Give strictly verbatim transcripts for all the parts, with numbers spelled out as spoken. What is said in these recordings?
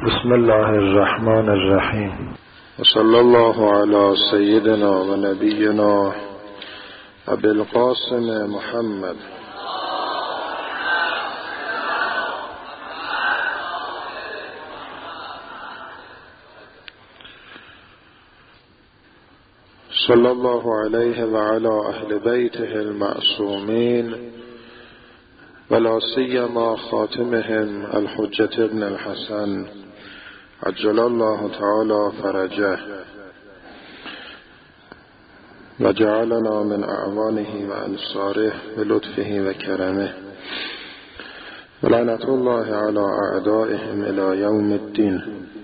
بسم الله الرحمن الرحیم و صلی الله علی سیدنا و نبینا ابی القاسم محمد صلی الله علیه و علی اهل بیته المعصومین ولا سیما خاتمهم الحجة ابن الحسن عجل الله تعالی فرجه و جعلنا من اعوانه و انصاره بلطفه و کرمه و لعنت الله علی اعدائهم الی یوم الدین.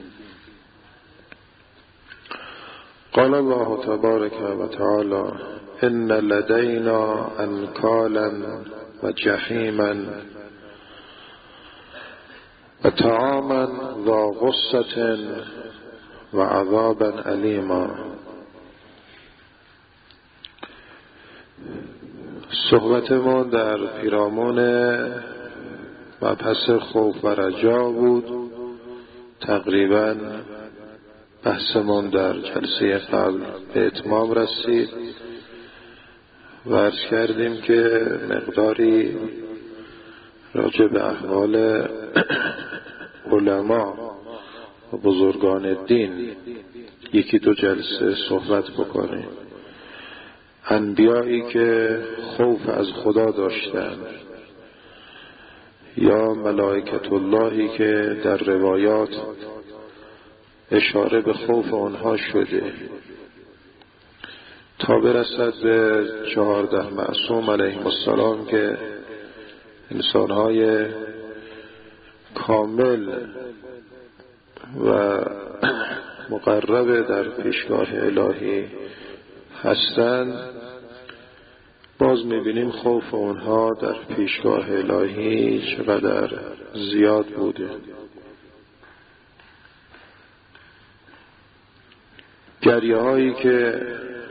قال الله تبارک و تعالی ان لدینا انکالا و جحیما و طعاما ذا غصة و عذابا الیما. صحبتمون در پیرامون مبحث خوف و رجا بود. تقریبا بحثمون در جلسه قبل به اتمام رسید و عرض کردیم که مقداری راجع به احوال علما و بزرگان دین یکی دو جلسه صحبت بکنیم. انبیایی که خوف از خدا داشتند یا ملائکت اللهی که در روایات اشاره به خوف آنها شده تا برسد به چهارده معصوم علیهم السلام که انسانهای کامل و مقرب در پیشگاه الهی هستند. باز میبینیم خوف اونها در پیشگاه الهی چقدر زیاد بوده. گریه هایی که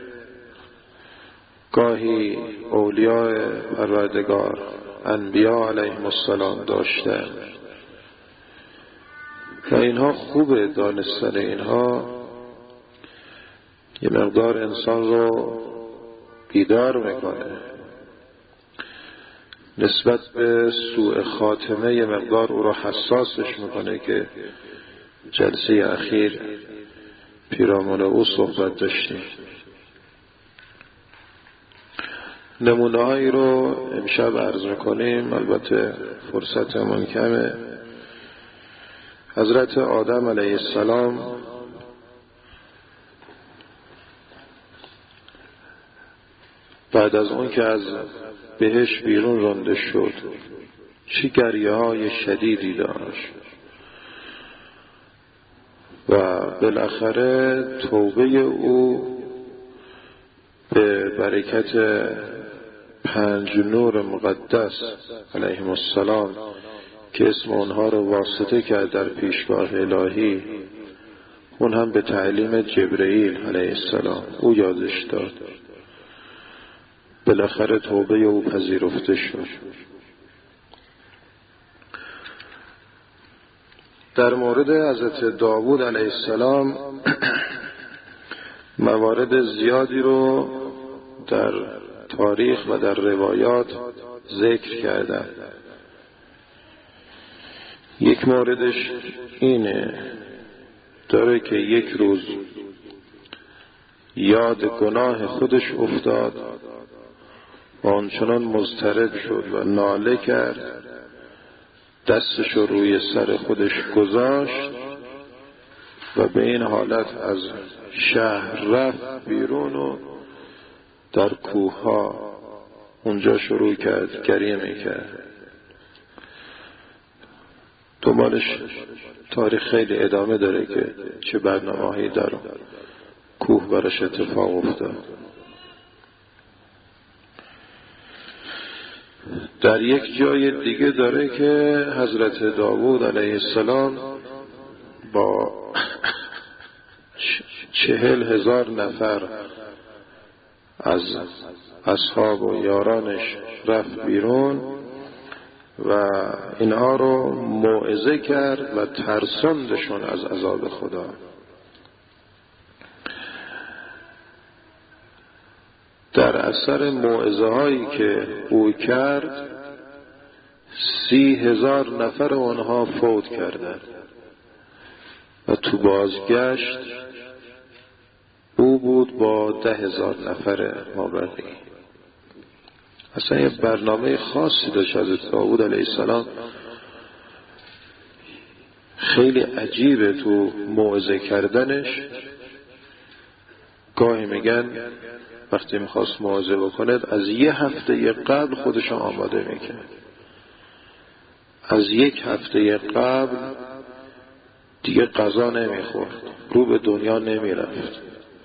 گاهی اولیاء پروردگار انبیا علیهم السلام داشتند و اینها خوبه دانستن اینها یه مقدار انسان رو بیدار میکنه نسبت به سوء خاتمه، یه مقدار او رو حساسش میکنه که جلسه اخیر پیرامون او صحبت داشتیم. نمونه هایی رو امشب عرض میکنیم، البته فرصتمون کمه. حضرت آدم علیه السلام بعد از اون که از بهشت بیرون رانده شد چه گریه های شدیدی داشت و بالاخره توبه او به برکت پنج نور مقدس علیهم السلام که اسم اونها رو واسطه کرد در پیشگاه الهی، اون هم به تعلیم جبرئیل علیه السلام او یادش داد. بالاخره توبه او پذیرفته شد. در مورد حضرت داوود علیه السلام موارد زیادی رو در تاریخ و در روایات ذکر کردن. یک موردش اینه داره که یک روز یاد گناه خودش افتاد و آنچنان مضطرب شد و ناله کرد، دستش رو روی سر خودش گذاشت و به این حالت از شهر رفت بیرون و در کوه ها اونجا شروع کرد گریه میکرد. دنبالش تاریخ خیلی ادامه داره که چه برنامه‌هایی در کوه براش اتفاق افتاد. در یک جای دیگه داره که حضرت داوود علیه السلام با چهل هزار نفر از اصحاب و یارانش رفت بیرون و اینها رو موعظه کرد و ترساندشون از عذاب خدا. در اثر موعظه هایی که او کرد سی هزار نفر آنها فوت کردند و تو بازگشت او بود با ده هزار نفر مابقی. اصلا یه برنامه خاصی داشت حضرت داوود علیه السلام. خیلی عجیبه تو موعظه کردنش. گاهی میگن وقتی میخواست موعظه بکنه از یه هفته قبل خودش آماده میکرد، از یک هفته قبل دیگه غذا نمیخورد، رو به دنیا نمیرفت،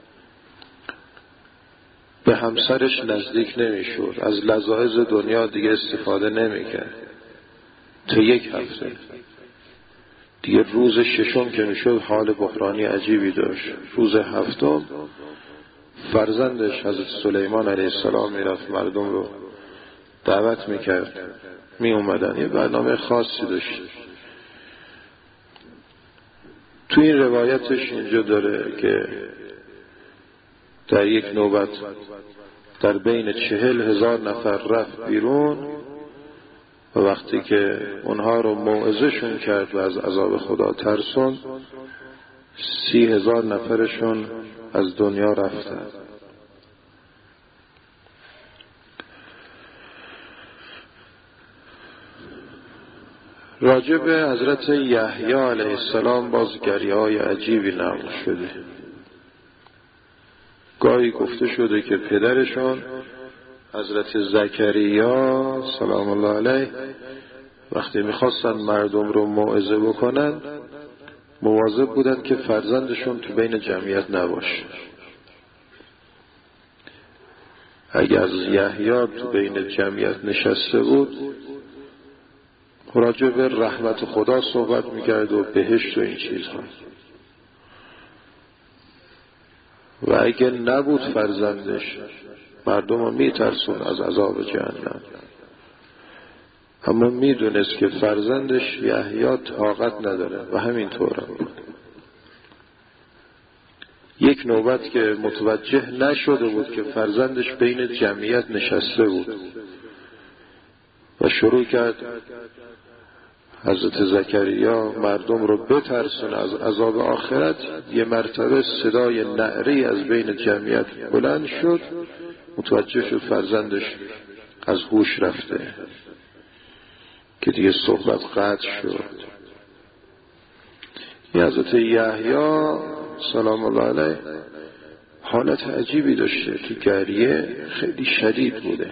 به همسرش نزدیک نمیشد، از لذایذ دنیا دیگه استفاده نمیکرد تا یک هفته. دیگه روز ششم که میشد حال بحرانی عجیبی داشت. روز هفتم فرزندش حضرت سلیمان علیه السلام میرفت مردم رو دعوت میکرد، می اومدن. یه برنامه خاصی داشت. تو این روایتش اینجا داره که در یک نوبت در بین چهل هزار نفر رفت بیرون و وقتی که اونها رو موعظه‌شون کرد و از عذاب خدا ترسوند، سی هزار نفرشون از دنیا رفتند. راجع به حضرت یحیی علیه السلام باز گریه‌های عجیبی نقل شده. گاهی گفته شده که پدرشون حضرت زکریا سلام الله علیه وقتی میخواستن مردم رو موعظه بکنن مواظب بودن که فرزندشون تو بین جمعیت نباشه. اگر از یحیی تو بین جمعیت نشسته بود راجع به رحمت خدا صحبت میکرد و بهشت و این چیزها، و اگر نبود فرزندش مردم رو میترسون از عذاب جهنم. اما میدونست که فرزندش یحیی طاقت نداره و همینطور هم بود. یک نوبت که متوجه نشده بود که فرزندش بین جمعیت نشسته بود و شروع کرد حضرت زکریا مردم رو بترسونه از عذاب آخرت، یه مرتبه صدای نعره از بین جمعیت بلند شد، متوجه شد فرزندش از هوش رفته که دیگه صحبت قطع شد. این حضرت یحیی سلام الله علیه حالت عجیبی داشته، تو گریه خیلی شدید بوده.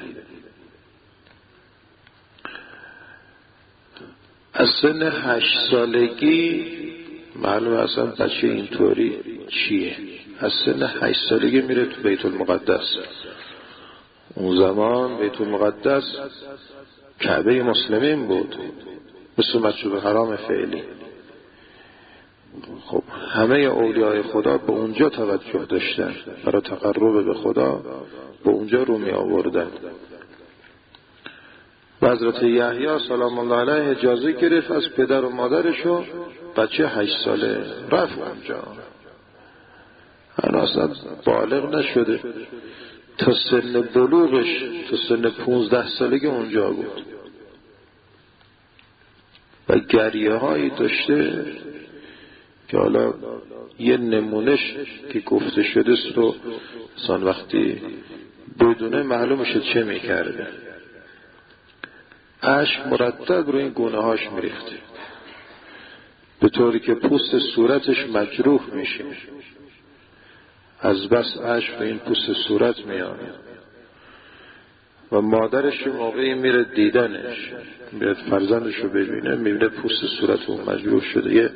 از سن هشت سالگی معلومه اصلا بچه اینطوری چیه. از سن هشت سالگی میره تو بیت المقدس. اون زمان بیت المقدس کعبه مسلمین بود، مثل مسجد الحرام فعلی. خب همه اولیاء خدا به اونجا توجه داشتن، برای تقرب به خدا به اونجا رو می آوردن. و حضرت یحیی سلام الله علیه اجازه گرفت از پدر و مادرشو، بچه هشت ساله رفت اونجا. هنوز اصلا بالغ نشده، تا سن بلوغش تا سن پونزده سالگی اونجا بود و گریه هایی داشته که حالا یه نمونش که گفته شده است رو انسان وقتی بدونه معلومشه چه میکرده. اشک مرتب روی این گونه هاش میریخته به طوری که پوست صورتش مجروح میشه، از بس اشک روی این پوست صورت میاد. و مادرش موقعی میره دیدنش، میره فرزندش رو ببینه، میبینه پوست صورت اون مجروح شده. یه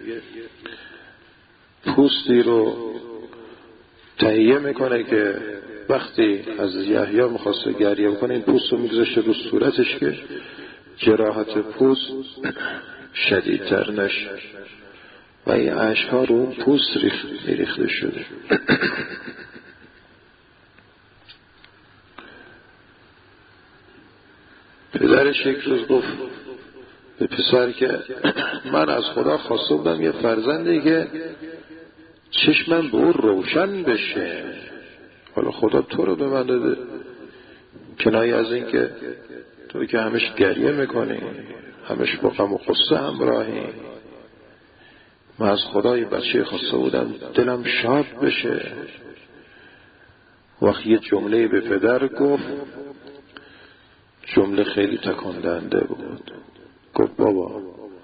پوستی رو تهیه میکنه که وقتی از یحیی میخواسته گریه بکنه این پوست رو میگذاشته رو صورتش که جراحت پوست شدیدتر نشه و این اشک‌ها رو اون پوست ریخته شده. پدرش یک روز گفت به پسر که من از خدا خواسته بودم یه فرزندی که چشمم به او روشن بشه، حالا خدا تو رو به من داده. کنایه از این که توی که همش گریه میکنی، همش با غم و غصه همراهی، من از خدا یه بچه خواسته بودم دلم شاد بشه. وقتی یه جمله به پدر گفت، جمله خیلی تکان دهنده بود. گفت بابا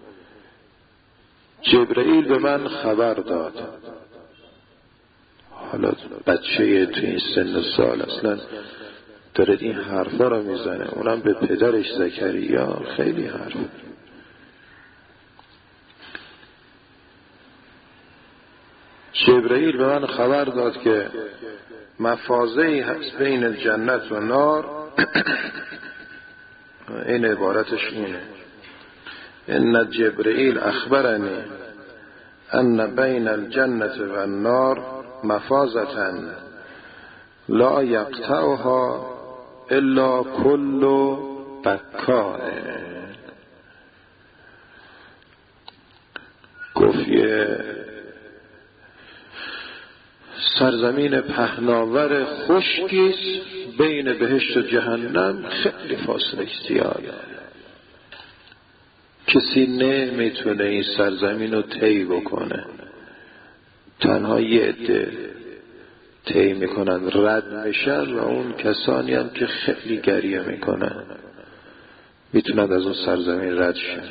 جبرئیل به من خبر داد. حالا بچه تو این سن سال اصلا داره این حرفا رو میزنه، اونم به پدرش زکریا، خیلی حرف. جبرئیل به من خبر داد که مفازه‌ای هست بین جنت و نار. این عبارتش اینه: ان جبرئیل اخبرنی ان بین الجنت و النار مفازة لا یقطعها الا کل بکاء. گفت یه سرزمین پهناور خشکیست بین بهشت و جهنم، خیلی فاصله زیاده، کسی نمیتونه این سرزمین رو طی بکنه، تنها یه عده طی میکنن، رد میشن، و اون کسانی هم که خیلی گریه میکنن میتونن از اون سرزمین رد شن.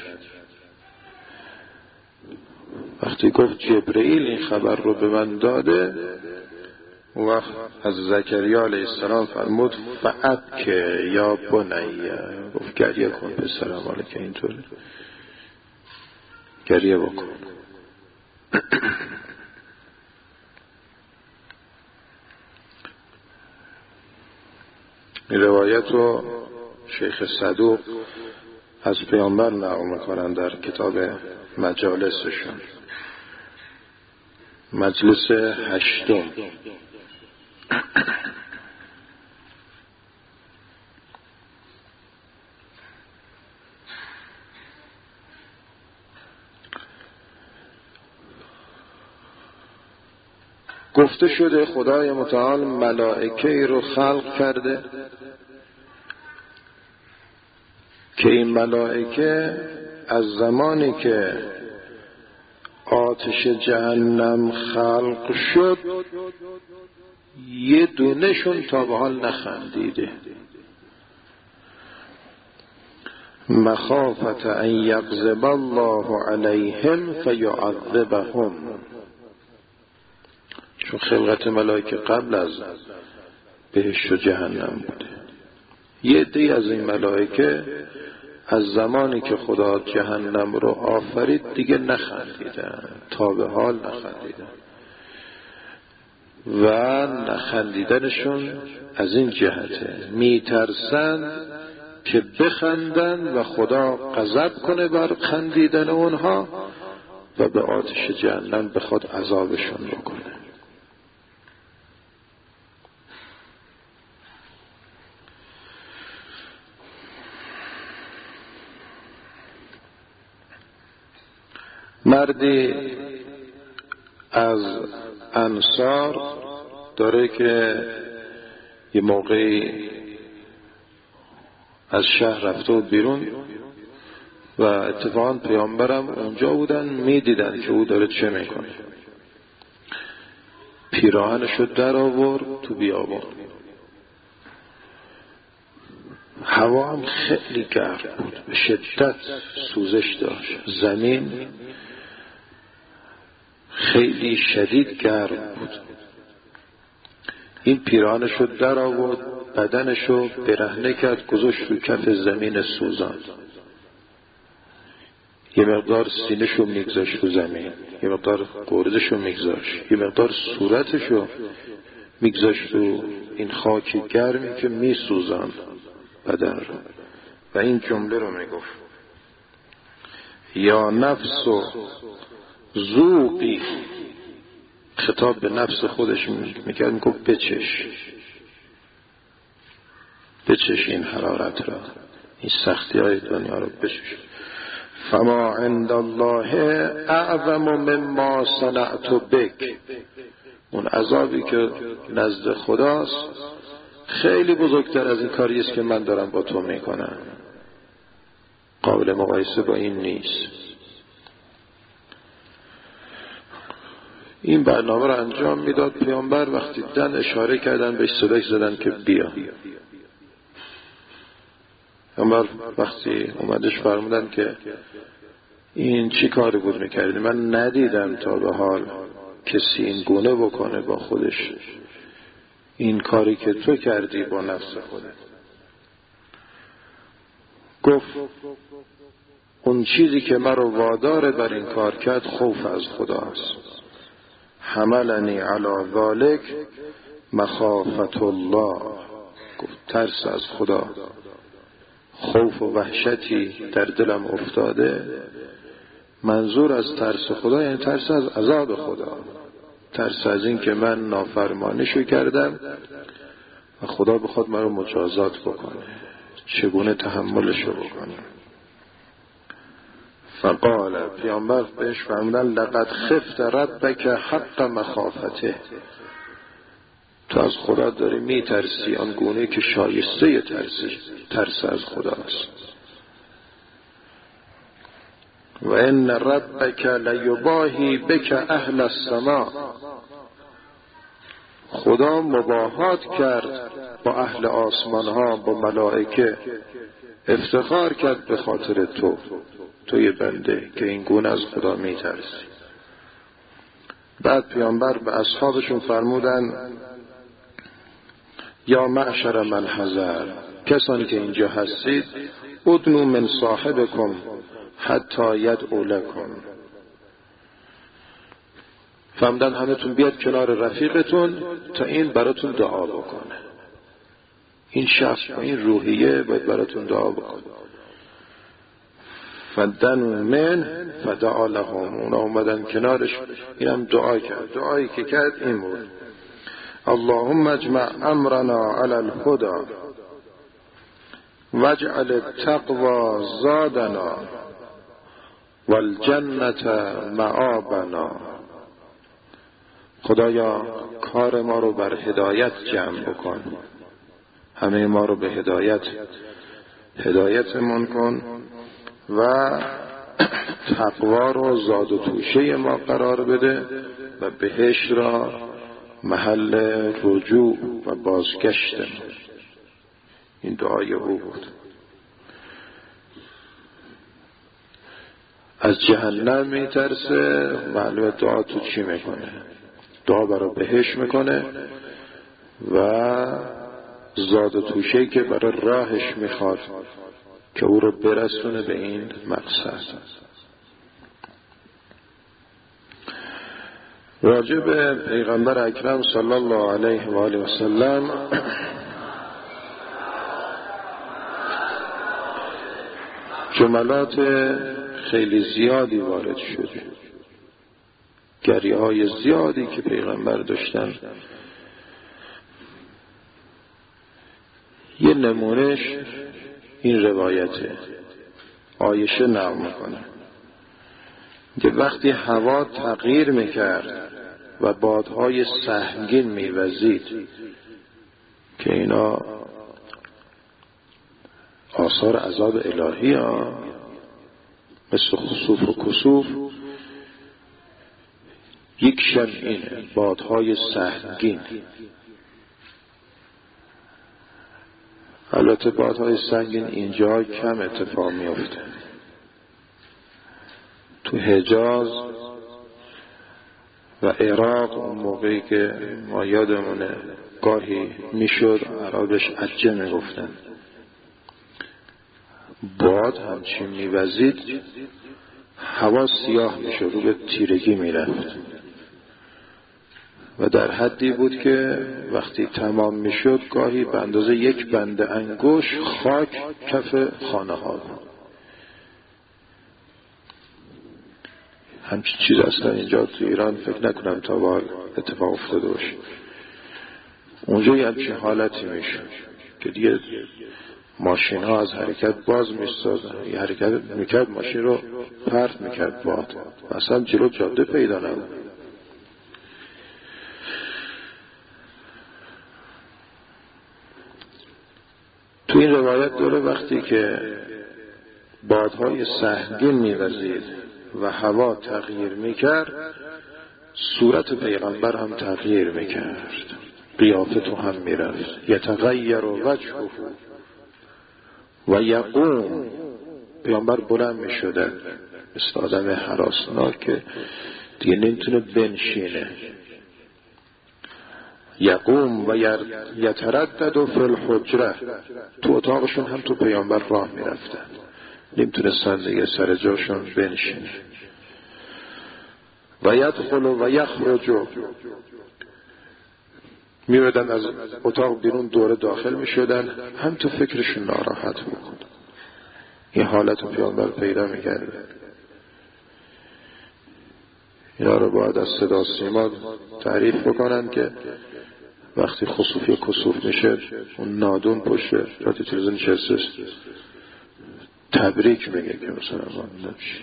وقتی گفت جبرئیل این خبر رو به من داده، اون وقت از زکریا علیه السلام فرمود فعبک یا بنیه، گفت گریه کن پسرم، حالا که اینطوره گریه بکن. این روایت رو شیخ صدوق از پیامبر نقل میکنن در کتاب مجالسشون، مجلس هشتم. گفته شده خدای متعال ملائکه رو خلق کرده که این ملائکه از زمانی که آتش جهنم خلق شد یه دونشون تا به حال نخندیده، مخافت ان یغضب الله علیهم فیعذبهم. چون خلقت ملائکه قبل از بهشت و جهنم بوده. یه عده از این ملائکه از زمانی که خدا جهنم رو آفرید دیگه نخندیدن، تا به حال نخندیدن، و نخندیدنشون از این جهته میترسن که بخندن و خدا غضب کنه بر خندیدن اونها و به آتش جهنم بخواد عذابشون بکنه. مردی از انصار داره که یه موقعی از شهر رفته و بیرون و اتفاقا پیامبرم اونجا بودن، میدیدن که او داره چه میکنه. پیراهنشو در آورد تو بیابان، هوا هم خیلی گرم بود، به شدت سوزش داشت، زمین خیلی شدید گرم بود. این پیراهنشو در آورد، بدنشو برهنه کرد، گذاشت رو کف زمین سوزان، یه مقدار سینه‌شو میگذاشت رو زمین، یه مقدار گردشو میگذاشت، یه مقدار صورتشو میگذاشت رو این خاک گرمی که میسوزان بدن رو، و این جمله رو میگفت: یا نفس ذوقی. خطاب به نفس خودش میکرد، میگفت بچش بچش این حرارت را، این سختی های دنیا رو بچش. فما عند الله اعظم مما صنعت بک، اون عذابی که نزد خداست خیلی بزرگتر از این کاری است که من دارم با تو میکنم. قابل مقایسه با این نیست. این برنامه رو انجام میداد پیامبر، وقتی دیدن اشاره کردن بهش صدای زدن که بیا. پیامبر وقتی اومدش فرمودن که این چی کاری بود میکردی؟ من ندیدم تا به حال کسی این گونه بکنه با خودش این کاری که تو کردی با نفس خودت. گفت اون چیزی که مرا وادار بر این کار کرد خوف از خداست. حملنی علی ذالک مخافت الله، گفت ترس از خدا، خوف و وحشتی در دلم افتاده. منظور از ترس خدا یعنی ترس از عذاب خدا، ترس از این که من نافرمانیشو کردم و خدا بخواد من رو مجازات بکنه، چگونه تحملشو بکنه. فقال، پیامبر بهش فرمودن لقد خفت ربک حق مخافته، تو از خدا داری میترسی آن گونه که شایسته ترسی ترس از خداست. و ان ربک لیباهی بک اهل السماء، خدا مباهات کرد با اهل آسمان ها، با ملائکه، افتخار کرد به خاطر تو، توی بنده که این گونه از خدا میترسی. بعد پیامبر به اصحابشون فرمودن یا معشر من حضر، کسانی که اینجا هستید، ادنو من صاحبکم حتی یدعو لکم، فرمودن همتون بیاد کنار رفیقتون تا این براتون دعا بکنه. این شخص با این روحیه باید براتون دعا بکنه. فدنوا من فدعا لهم، اونا اومدن کنارش، اینم دعا کرد. دعایی که کرد این بود اللهم اجمع امرنا علی الهدى واجعل التقوى زادنا والجنة معابنا. خدایا کار ما رو بر هدایت جمع بکن، همه ما رو به هدایت هدایتمون کن و تقوا رو زاد و توشه ما قرار بده و بهشت را محل رجوع و بازگشت. این دعای او بود. از جهنم میترسه، معلومه دعا تو چی میکنه؟ دعا برای بهشت میکنه و زاد و توشه‌ای که برای راهش میخواد که او رو برسونه به این مقصد. راجع به پیغمبر اکرم صلی الله علیه و آله و سلم جملات خیلی زیادی وارد شده، گریه های زیادی که پیغمبر داشتن. یه نمونهش این روایته، عایشه نقل میکنه که وقتی هوا تغییر میکرد و بادهای سهمگین میوزید که اینا آثار عذاب الهی ها، مثل خسوف و کسوف، یک شب اینه، بادهای سهمگین. البته بادهای سنگین اینجا کم اتفاق میفته. تو حجاز و عراق اون موقعی که ما یادمونه گاهی میشد عربش عجه میگفتن، باد همچین میوزید هوا سیاه میشد، رو به تیرگی میرفت و در حدی بود که وقتی تمام میشد گاهی به اندازه یک بند انگوش خاک کف خانه ها بود. همچین چیز اصلا اینجا تو ایران فکر نکنم تا با اتفاق افتاده باشه. اونجا یه همچین حالتی میشه که دیگه ماشین ها از حرکت باز میستادن، یه حرکت میکرد ماشین رو پرت میکرد باد، اصلا جلو جاده پیدا نبود. تو این روایت داره وقتی که بادهای سهمگین میوزید و هوا تغییر میکرد، صورت پیغمبر هم تغییر میکرد، قیافه تو هم میرفت. یتغیر وجهه و یقوم، پیغمبر بلند میشدن مثل آدم هراسناک که دیگه نمیتونه بنشینه. یقوم و یتردد فی الحجره، تو اتاقشون هم تو پیامبر راه میرفتن، نمیتونستن دیگه سر جاشون بنشینه. و یدخل و یخرج، میردن از اتاق بیرون دوره داخل میشدن، هم تو فکرشون ناراحت بود. این حالت رو پیامبر پیدا میکرد. اینا رو باید از صدا سیما تعریف بکنن که وقتی خسوفی کسوف میشه اون نادون پشت رادیو تلویزیون نشسته تبریک میگه که مثلا ما نمیشه.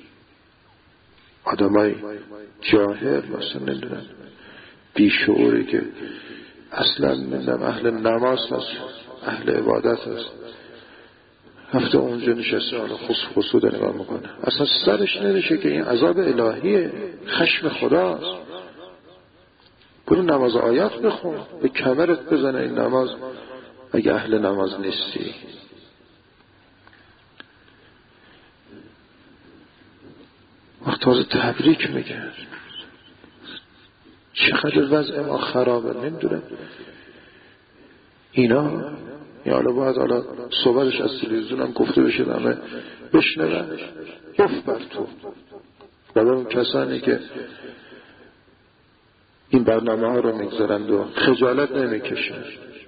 آدمای جاهل مثلا نمیدونن بیشعوری که اصلا نمیدونم اهل نماز هست، اهل عبادت هست، هفته اونجا نشسته حالا خسوف خسو داره نگاه میکنه، اصلا سرش نمیشه که این عذاب الهیه، خشم خداست. برو نماز آیات بخون، به کمرت بزنه این نماز اگه اهل نماز نیستی. وقت تازه تبریک میگه. چقدر وضع ما خرابه نمیدونم اینا. یا حالا باید حالا صحبتش از تلویزیون هم گفته بشه همه بشنون، اف بر تو. و اون کسانی که این برنامه ها رو میگذارند و خجالت نمیکشن.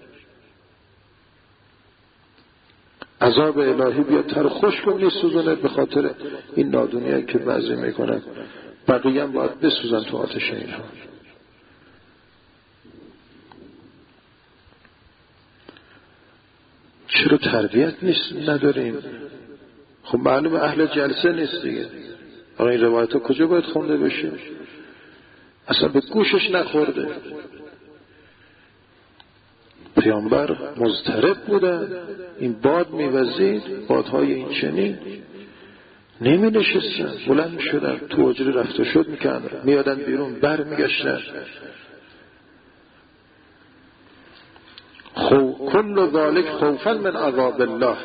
عذاب الهی بیاد تر خوش کن نیسوزونه به خاطر این نادونیایی که بعضی میکنن، بقیه هم باید بسوزن تو آتش اینها. چرا تربیت نیست نداریم؟ خب معلوم اهل جلسه نیست دیگه. آقا این روایت ها کجا باید خونده بشه؟ اصلا به گوشش نخورده. پیامبر مضطرب بودن، این باد میوزید، بادهای این چنین، نمی نشستن، بلند می شدن تو حجره رفت شد میکردن، میادن بیرون بر میگشتن. خو کل ذالک خوفا من عذاب الله،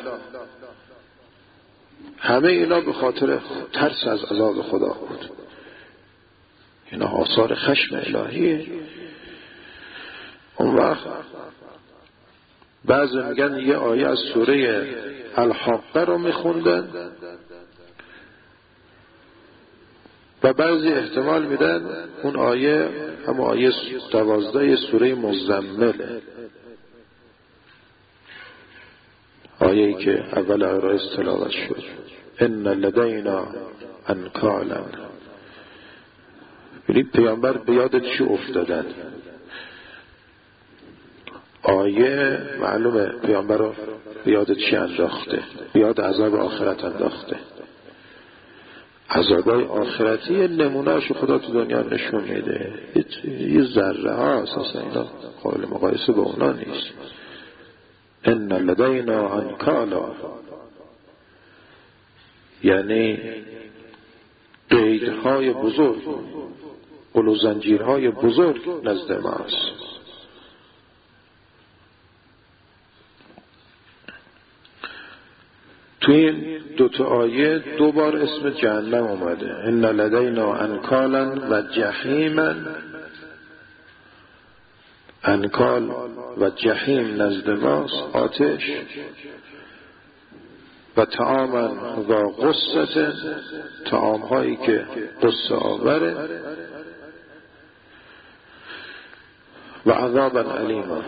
همه اینا به خاطر ترس از عذاب خدا بود. اینا آثار خشم الهیه. اون وقت بعضی میگن یه آیه از سوره الحاقه رو میخوندن و بعضی احتمال میدن اون آیه هم آیه دوازده سوره مزمله، آیه‌ای که اول آیه تلاوت شد، ان لدینا انکالا. یعنی پیامبر به یاد چی افتادن؟ آیه معلومه پیامبر رو به یاد چی انداخته؟ به یاد عذاب آخرت انداخته. عذابای آخرتی نمونهشو خدا تو دنیا نشون میده، یه ذره ها اساسا اینا قابل مقایسه با اونا نیست. ان لدینا انکالا، یعنی قیدهای بزرگ، قل و زنجیرهای بزرگ نزد ماست. تو این دوتا آیه دو بار اسم جهنم اومده، ان لدینا انکالا و جحیما. انکال و جحیم نزد ماست، آتش، و طعاما و غصه، طعام هایی که غصه آوره، و عذابا علیما.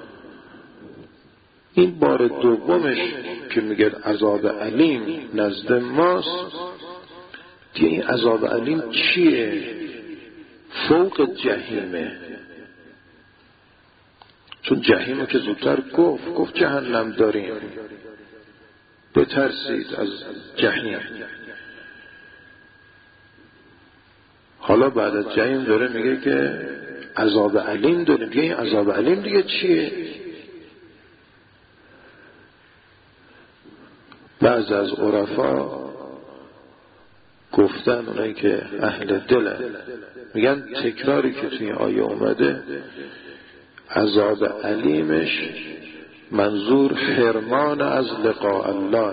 این بار دومش که میگه عذاب علیم نزد ماست، دیگه این عذاب علیم چیه؟ فوق جهیمه. چون جهیمو که زودتر گفت گفت جهنم داریم، بترسید از جهنم. حالا بعد از جهنم داره میگه که عذاب علیم داره. میگه این عذاب علیم دیگه چیه؟ بعض از عرفا گفتن، اونایی که اهل دلن، میگن تکراری که توی آیه اومده عذاب علیمش منظور حرمان از لقاء الله،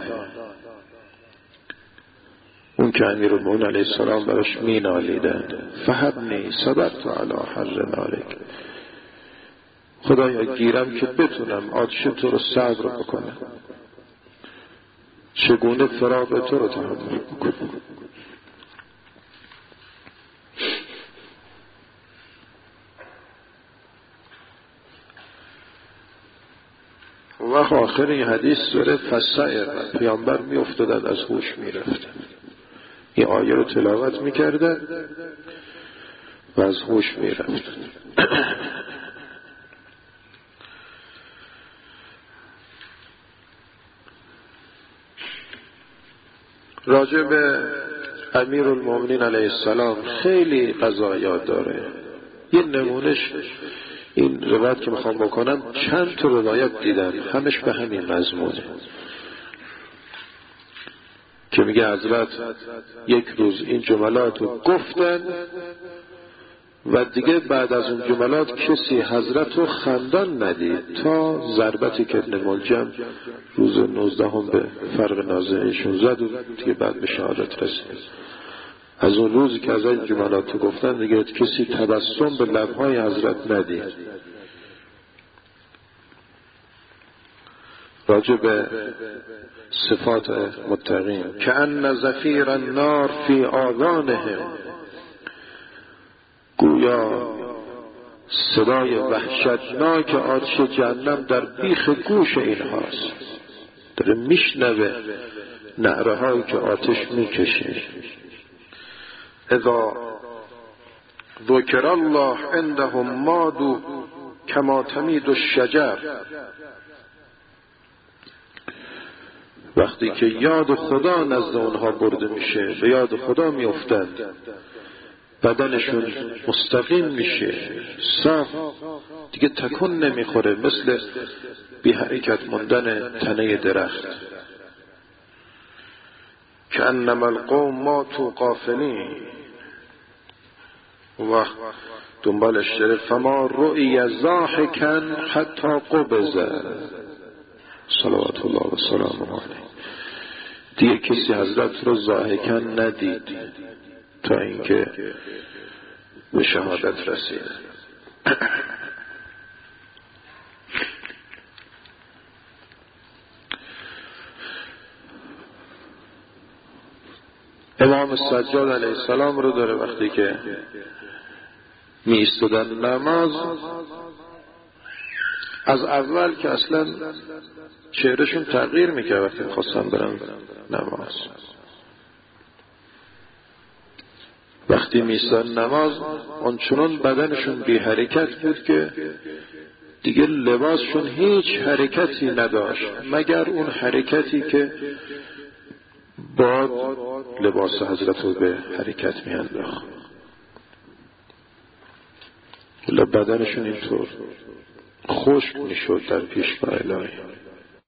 اون که امیرالمومنین علیه السلام براش مینالیدن فهبنی صبرت علی حر نارک، خدایا گیرم که بتونم آتش تو رو صبر بکنم، چگونه فراق تو رو تحمل بکنم. وقت آخر این حدیث داره فسائر، پیامبر می افتادن از هوش می رفتن. این آیه رو تلاوت می کردن و از هوش می رفتن. راجع به امیرالمومنین علیه السلام خیلی قضایات داره. یه نمونش این روایت که میخوام بکنم، چند تا روایت دیدم همش به همین مضمونه که میگه حضرت یک روز این جملات رو گفتن و دیگه بعد از اون جملات کسی حضرت رو خندان ندید تا ضربتی که ابن ملجم روز نوزدهم به فرق نازلشون زد و دیگه بعد به شهادت رسید. از اون روزی که از این جملات رو گفتن دیگه کسی تبسم به لبهای حضرت ندید. راجع به صفات متقین کأن زفیر النار فی آذانهم، گویا صدای وحشتناک آتش جهنم در بیخ گوش اینهاست، داره میشنوه نعره هایی که آتش میکشه. اذا ذکر الله عندهم مادوا کما تمید الشجر، وقتی که یاد خدا نزد اونها برده میشه، به یاد خدا میافتند، بدنشون مستقیم میشه، صاف، دیگه تکون نمیخوره، مثل بی حرکت موندن تنه درخت. کأنما القوم ماتوا غافلین. و دنبالش داره فما رؤی ضاحکا حتی قبض، صلوات الله و سلامه علیه. دیگه کسی حضرت رو ضاحکا ندید تا اینکه به شهادت رسید. امام سجاد علیه السلام رو داره وقتی که می ایستادن نماز، از اول که اصلا چهرهشون تغییر میکرد وقتی میخواستن برن نماز. وقتی می ایستادن نماز آنچنان بدنشون بی حرکت بود که دیگه لباسشون هیچ حرکتی نداشت مگر اون حرکتی که باد لباس حضرت رو به حرکت میانداخت. بدنشون اینطور خشک میشد در پیشگاه الهی.